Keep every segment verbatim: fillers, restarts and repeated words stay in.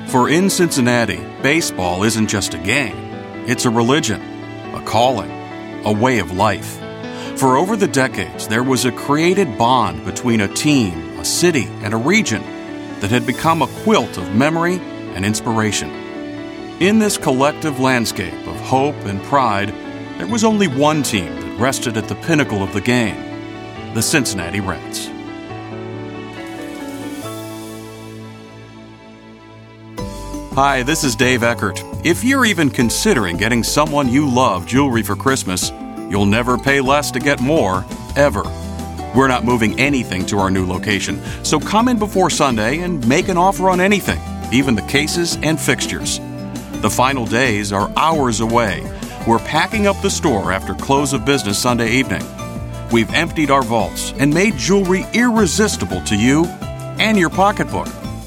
For in Cincinnati, baseball isn't just a game. It's a religion, a calling, a way of life. For over the decades, there was a created bond between a team, a city, and a region that had become a quilt of memory and inspiration. In this collective landscape of hope and pride, there was only one team that rested at the pinnacle of the game, the Cincinnati Reds. Hi, this is Dave Eckert. If you're even considering getting someone you love jewelry for Christmas, you'll never pay less to get more, ever. We're not moving anything to our new location, so come in before Sunday and make an offer on anything, even the cases and fixtures. The final days are hours away. We're packing up the store after close of business Sunday evening. We've emptied our vaults and made jewelry irresistible to you and your pocketbook.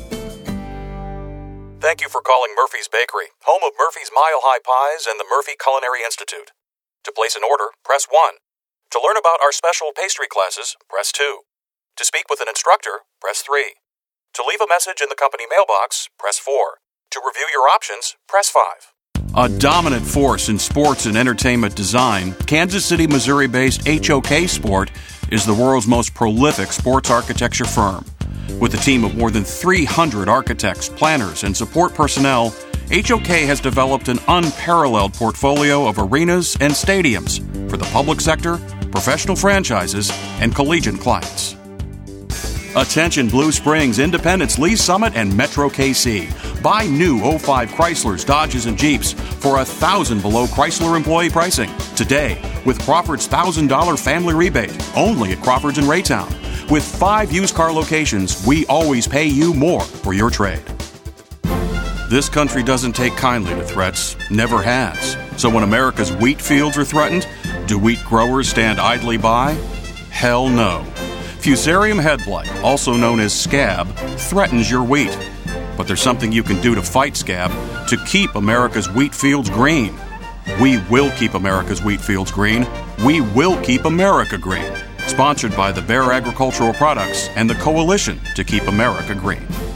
Thank you for calling Murphy's Bakery, home of Murphy's Mile High Pies and the Murphy Culinary Institute. To place an order, press one. To learn about our special pastry classes, press two. To speak with an instructor, press three. To leave a message in the company mailbox, press four. To review your options, press five. A dominant force in sports and entertainment design, Kansas City, Missouri-based H O K Sport is the world's most prolific sports architecture firm. With a team of more than three hundred architects, planners, and support personnel, H O K has developed an unparalleled portfolio of arenas and stadiums for the public sector, professional franchises, and collegiate clients. Attention Blue Springs, Independence, Lee Summit, and Metro K C. Buy new oh five Chryslers, Dodges, and Jeeps for one thousand dollars below Chrysler employee pricing today with Crawford's one thousand dollars family rebate only at Crawford's in Raytown. With five used car locations, we always pay you more for your trade. This country doesn't take kindly to threats, never has. So when America's wheat fields are threatened, do wheat growers stand idly by? Hell no. Fusarium head blight, also known as scab, threatens your wheat. But there's something you can do to fight scab to keep America's wheat fields green. We will keep America's wheat fields green. We will keep America green. Sponsored by the Bayer Agricultural Products and the Coalition to Keep America Green.